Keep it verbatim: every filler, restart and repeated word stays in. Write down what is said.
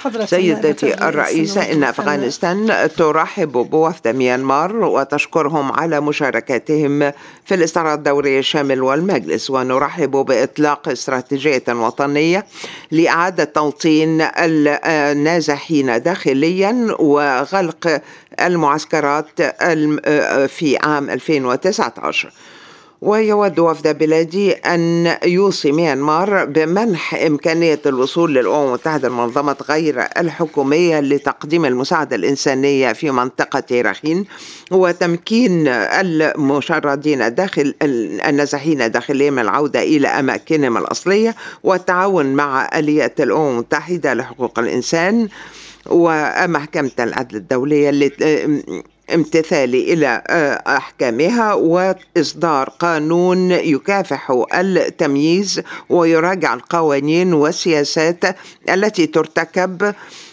حضرة النائبة سيدتي الرئيس الرئيسة، نود إن الفناء. أفغانستان ترحب بوفد ميانمار وتشكرهم على مشاركتهم في الاستعراض الدوري الشامل والمجلس، ونرحب بإطلاق استراتيجية وطنية لإعادة توطين النازحين داخليا وغلق المعسكرات في عام ألفين وتسعة عشر. ويود وفد بلادي أن يوصي ميانمار بمنح إمكانية الوصول للأمم المتحدة المنظمة غير الحكومية لتقديم المساعدة الإنسانية في منطقة راخين، وتمكين المشردين داخل النازحين داخلهم العودة إلى أماكنهم الأصلية، والتعاون مع آليات الأمم المتحدة لحقوق الإنسان ومحكمة العدل الدولية امتثال إلى أحكامها، وإصدار قانون يكافح التمييز ويراجع القوانين والسياسات التي ترتكب